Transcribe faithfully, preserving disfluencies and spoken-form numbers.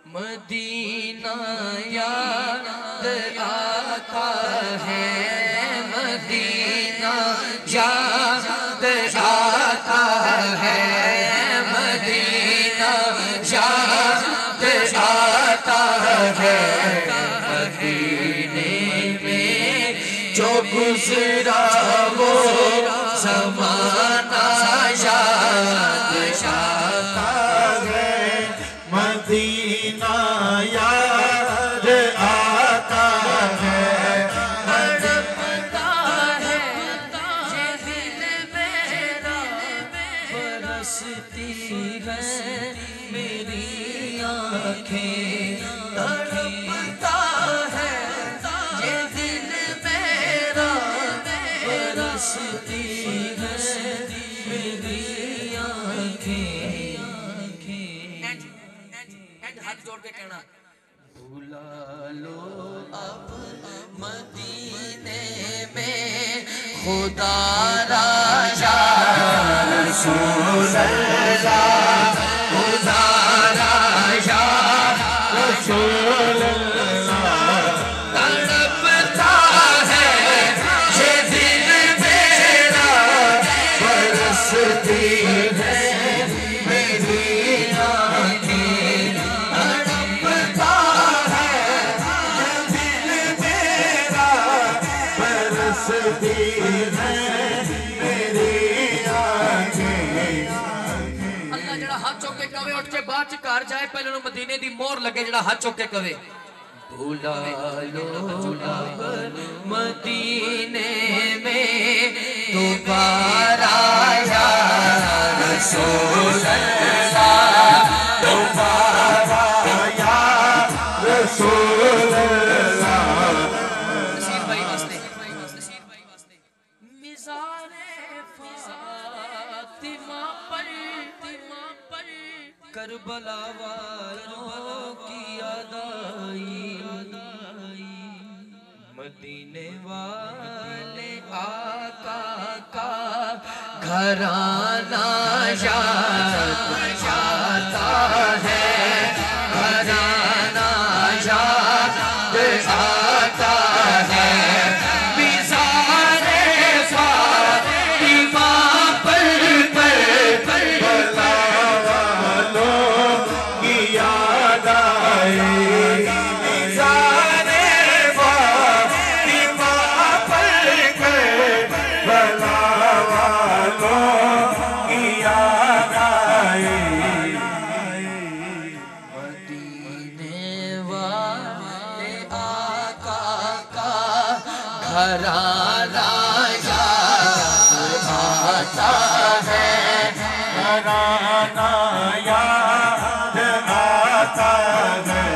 مدینہ یاد آتا ہے مدینہ یاد آتا ہے مدینہ یاد آتا ہے مدینے میں جو گزرا وہ زمانہ یاد آتا ہے مدینہ یاد آتا ہے تڑپتا ہے یہ دل میرا برستی ہے میری آنکھیں تڑپتا ہے یہ دل میرا برستی ہے میری آنکھیں ہاتھ جوڑ کے کہنا بھولا لو اب مدینے میں خدا را یا رسول اللہ خدا را یا رسول اللہ تڑپتا ہے یہ دل میرا برستی ہے میری آنکھیں تڑپتا ہے یہ دل میرا برستی ہے میری آنکھیں اللہ جڑا ہاتھ چوکے کہوے اٹھ کے باہر چکار جائے پہلے انہوں مدینے دی مور لگے جڑا ہاتھ چوکے کہوے بھولا لو اب مدینے میں دوبارہ یا رسول اللہ دوبارہ یا رسول اللہ نصیر بھائی واسطے مزار فاطمہ پر کربلا والوں کی یاد آئی مدینے والے آقا کا گھرانہ یاد آتا ہے گھرانہ یاد آتا ہے مزار فاطمہ پر کربلا والوں کی یاد آئی مزار فاطمہ پر کربلا والوں کی یاد آئی مدینے والے آقا کا گھرانہ یاد آتا ہے گھرانہ یاد آتا ہے